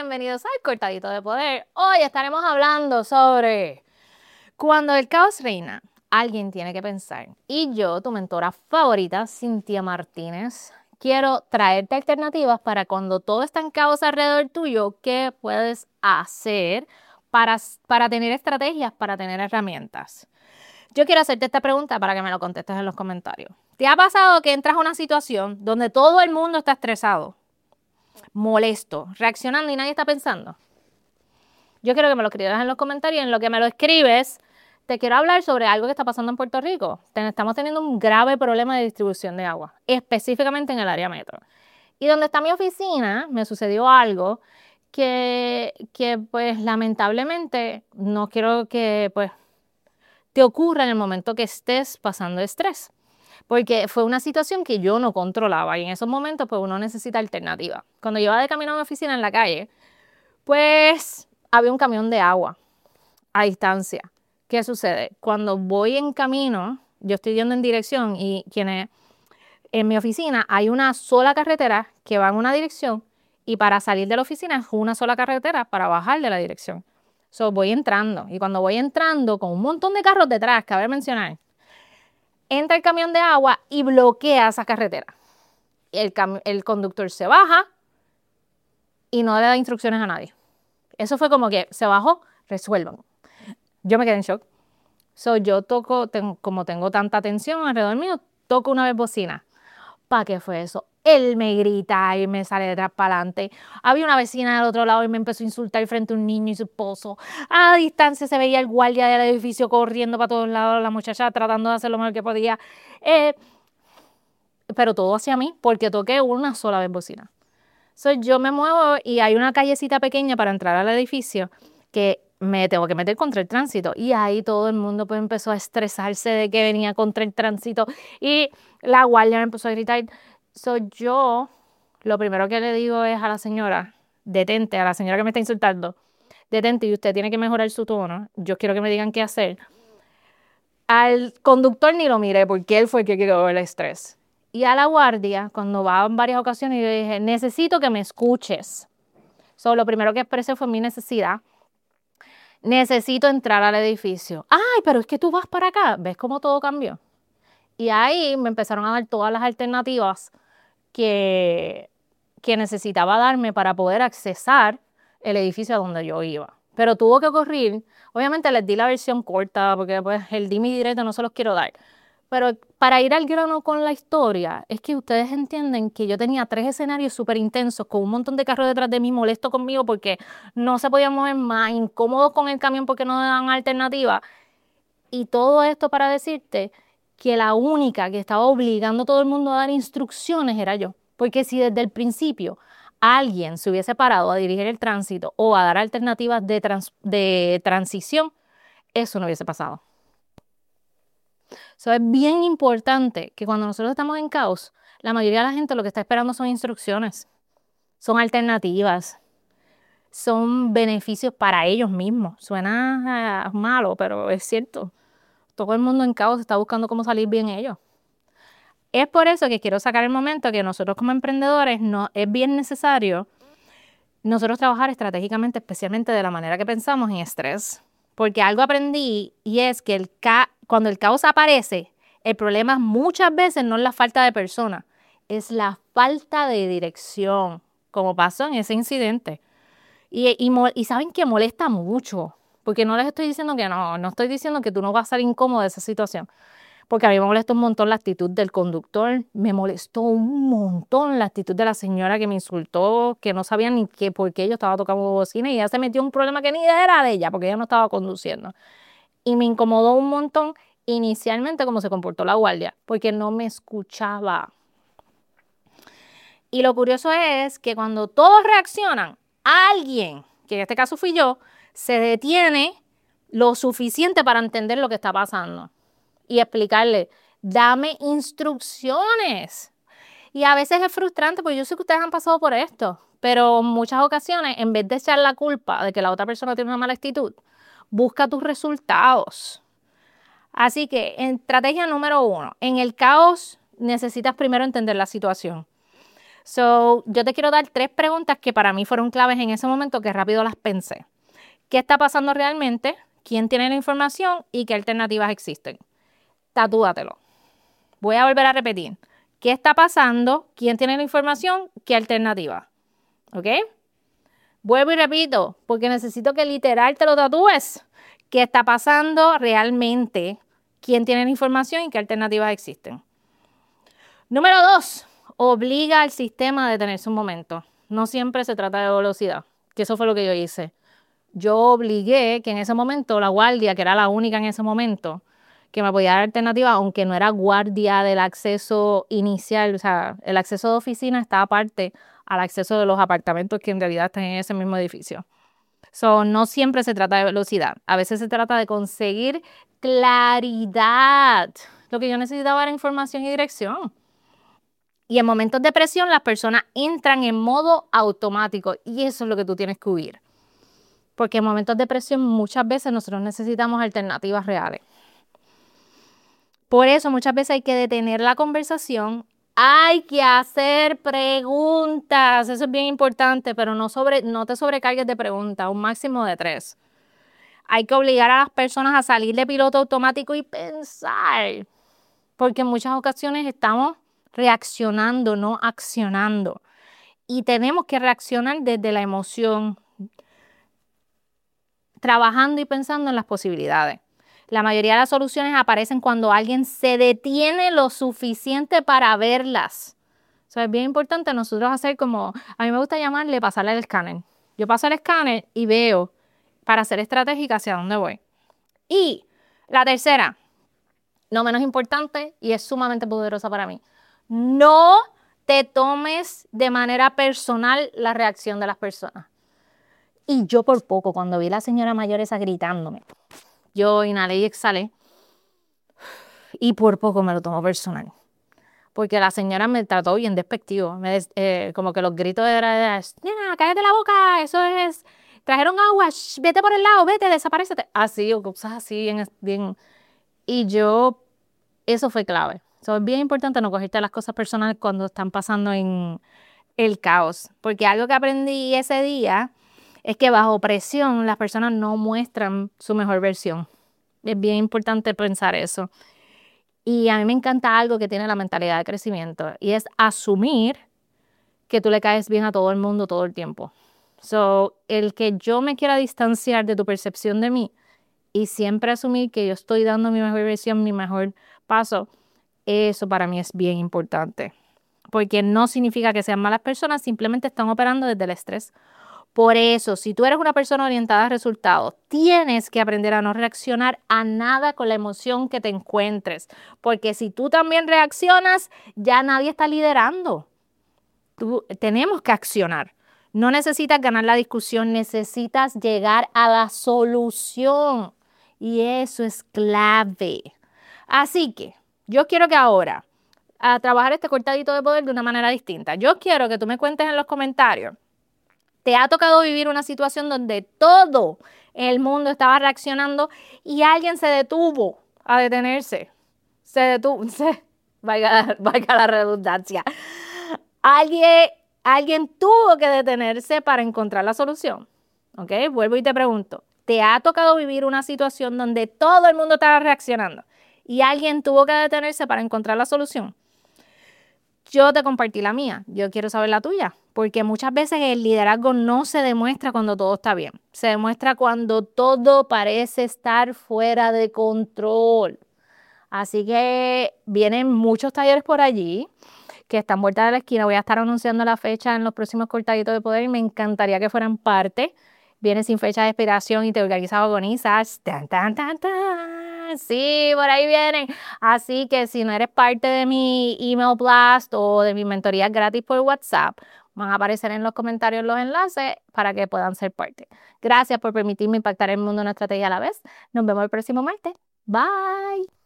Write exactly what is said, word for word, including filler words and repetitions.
bienvenidos al Cortadito de Poder. Hoy estaremos hablando sobre cuando el caos reina, alguien tiene que pensar. Y yo, tu mentora favorita, Cintia Martínez, quiero traerte alternativas para cuando todo está en caos alrededor tuyo, ¿qué puedes hacer para, para tener estrategias, para tener herramientas? Yo quiero hacerte esta pregunta para que me lo contestes en los comentarios. ¿Te ha pasado que entras a una situación donde todo el mundo está estresado, molesto, reaccionando y nadie está pensando? Yo quiero que me lo escribas en los comentarios. En lo que me lo escribes, te quiero hablar sobre algo que está pasando en Puerto Rico. Estamos teniendo un grave problema de distribución de agua, específicamente en el área metro. Y donde está mi oficina, me sucedió algo que, que pues lamentablemente no quiero que pues te ocurra en el momento que estés pasando estrés. Porque fue una situación que yo no controlaba y en esos momentos pues uno necesita alternativa. Cuando yo iba de camino a mi oficina en la calle, pues había un camión de agua a distancia. ¿Qué sucede? Cuando voy en camino, yo estoy yendo en dirección y quienes, en mi oficina hay una sola carretera que va en una dirección y para salir de la oficina es una sola carretera para bajar de la dirección. So, voy entrando y cuando voy entrando con un montón de carros detrás, cabe mencionar, entra el camión de agua y bloquea esa carretera. El, el conductor se baja y no le da instrucciones a nadie. Eso fue como que se bajó, resuelvan. Yo me quedé en shock. So, yo toco, ten, como tengo tanta tensión alrededor mío, toco una vez bocina. ¿Para qué fue eso? Él me grita y me sale detrás para adelante. Había una vecina del otro lado y me empezó a insultar frente a un niño y su esposo. A distancia se veía el guardia del edificio corriendo para todos lados, la muchacha tratando de hacer lo mejor que podía. Eh, pero todo hacia mí porque toqué una sola vez bocina. So, yo me muevo y hay una callecita pequeña para entrar al edificio que me tengo que meter contra el tránsito. Y ahí todo el mundo pues empezó a estresarse de que venía contra el tránsito. Y la guardia me empezó a gritar. So, yo lo primero que le digo es a la señora, detente, a la señora que me está insultando, detente y usted tiene que mejorar su tono. Yo quiero que me digan qué hacer. Al conductor ni lo miré porque él fue el que creó el estrés. Y a la guardia, cuando va en varias ocasiones, yo dije, necesito que me escuches. So, lo primero que expresé fue mi necesidad. Necesito entrar al edificio. Ay, pero es que tú vas para acá. ¿Ves cómo todo cambió? Y ahí me empezaron a dar todas las alternativas que, que necesitaba darme para poder accesar el edificio a donde yo iba. Pero tuvo que ocurrir. Obviamente les di la versión corta porque pues el dime y directo no se los quiero dar. Pero para ir al grano con la historia, es que ustedes entienden que yo tenía tres escenarios súper intensos con un montón de carros detrás de mí molesto conmigo porque no se podían mover más, incómodos con el camión porque no dan alternativa. Y todo esto para decirte que la única que estaba obligando a todo el mundo a dar instrucciones era yo. Porque si desde el principio alguien se hubiese parado a dirigir el tránsito o a dar alternativas de, trans, de transición, eso no hubiese pasado. So, es bien importante que cuando nosotros estamos en caos, la mayoría de la gente lo que está esperando son instrucciones, son alternativas, son beneficios para ellos mismos. Suena uh, malo, pero es cierto. Todo el mundo en caos está buscando cómo salir bien ellos. Es por eso que quiero sacar el momento que nosotros como emprendedores no, es bien necesario nosotros trabajar estratégicamente, especialmente de la manera que pensamos en estrés. Porque algo aprendí y es que el ca cuando el caos aparece, el problema muchas veces no es la falta de personas, es la falta de dirección, como pasó en ese incidente. Y, y, y saben que molesta mucho, porque no les estoy diciendo que no, no estoy diciendo que tú no vas a estar incómodo de esa situación. Porque a mí me molestó un montón la actitud del conductor, me molestó un montón la actitud de la señora que me insultó, que no sabía ni qué, por qué yo estaba tocando bocina y ella se metió en un problema que ni era de ella, porque ella no estaba conduciendo. Y me incomodó un montón inicialmente cómo se comportó la guardia, porque no me escuchaba. Y lo curioso es que cuando todos reaccionan, alguien, que en este caso fui yo, se detiene lo suficiente para entender lo que está pasando. Y explicarle, dame instrucciones. Y a veces es frustrante porque yo sé que ustedes han pasado por esto, pero en muchas ocasiones, en vez de echar la culpa de que la otra persona tiene una mala actitud, busca tus resultados. Así que, en estrategia número uno, en el caos necesitas primero entender la situación. So, yo te quiero dar tres preguntas que para mí fueron claves en ese momento que rápido las pensé. ¿Qué está pasando realmente? ¿Quién tiene la información? ¿Y qué alternativas existen? Tatúatelo. Voy a volver a repetir. ¿Qué está pasando? ¿Quién tiene la información? ¿Qué alternativa? ¿Ok? Vuelvo y repito, porque necesito que literal te lo tatúes. ¿Qué está pasando realmente? ¿Quién tiene la información y qué alternativas existen? Número dos, obliga al sistema a detenerse un momento. No siempre se trata de velocidad, que eso fue lo que yo hice. Yo obligué que en ese momento la guardia, que era la única en ese momento, que me podía dar alternativa, aunque no era guardia del acceso inicial, o sea, el acceso de oficina está aparte al acceso de los apartamentos que en realidad están en ese mismo edificio. So, no siempre se trata de velocidad, a veces se trata de conseguir claridad. Lo que yo necesitaba era información y dirección. Y en momentos de presión las personas entran en modo automático y eso es lo que tú tienes que huir. Porque en momentos de presión muchas veces nosotros necesitamos alternativas reales. Por eso muchas veces hay que detener la conversación, hay que hacer preguntas, eso es bien importante, pero no, sobre, no te sobrecargues de preguntas, un máximo de tres. Hay que obligar a las personas a salir de piloto automático y pensar, porque en muchas ocasiones estamos reaccionando, no accionando. Y tenemos que reaccionar desde la emoción, trabajando y pensando en las posibilidades. La mayoría de las soluciones aparecen cuando alguien se detiene lo suficiente para verlas. Eso es bien importante nosotros hacer como, a mí me gusta llamarle pasarle el escáner. Yo paso el escáner y veo para ser estratégica hacia dónde voy. Y la tercera, no menos importante y es sumamente poderosa para mí. No te tomes de manera personal la reacción de las personas. Y yo por poco, cuando vi a la señora mayor esa gritándome, yo inhalé y exhalé y por poco me lo tomo personal. Porque la señora me trató bien despectivo. Me des, eh, como que los gritos eran, nena, cállate la boca, eso es, trajeron agua, shh, vete por el lado, vete, desaparécete. Así, o cosas así, bien, bien. Y yo, eso fue clave. So, es bien importante no cogerte las cosas personales cuando están pasando en el caos. Porque algo que aprendí ese día es que bajo presión las personas no muestran su mejor versión. Es bien importante pensar eso. Y a mí me encanta algo que tiene la mentalidad de crecimiento y es asumir que tú le caes bien a todo el mundo todo el tiempo. So, el que yo me quiera distanciar de tu percepción de mí y siempre asumir que yo estoy dando mi mejor versión, mi mejor paso, eso para mí es bien importante. Porque no significa que sean malas personas, simplemente están operando desde el estrés. Por eso, si tú eres una persona orientada a resultados, tienes que aprender a no reaccionar a nada con la emoción que te encuentres. Porque si tú también reaccionas, ya nadie está liderando. Tú, tenemos que accionar. No necesitas ganar la discusión, necesitas llegar a la solución. Y eso es clave. Así que yo quiero que ahora, a trabajar este cortadito de poder de una manera distinta. Yo quiero que tú me cuentes en los comentarios. ¿Te ha tocado vivir una situación donde todo el mundo estaba reaccionando y alguien se detuvo a detenerse? Se detuvo, se, valga, valga la redundancia. Alguien, alguien tuvo que detenerse para encontrar la solución. ¿Ok? Vuelvo y te pregunto. ¿Te ha tocado vivir una situación donde todo el mundo estaba reaccionando y alguien tuvo que detenerse para encontrar la solución? Yo te compartí la mía, yo quiero saber la tuya, porque muchas veces el liderazgo no se demuestra cuando todo está bien, se demuestra cuando todo parece estar fuera de control. Así que vienen muchos talleres por allí que están vueltas de la esquina, voy a estar anunciando la fecha en los próximos cortaditos de poder y me encantaría que fueran parte. Viene sin fecha de expiración y te organizas, agonizas. Tan, tan, tan, tan. Sí, por ahí vienen. Así que si no eres parte de mi email blast o de mi mentoría gratis por WhatsApp, van a aparecer en los comentarios los enlaces para que puedan ser parte. Gracias por permitirme impactar el mundo en una estrategia a la vez. Nos vemos el próximo martes. Bye.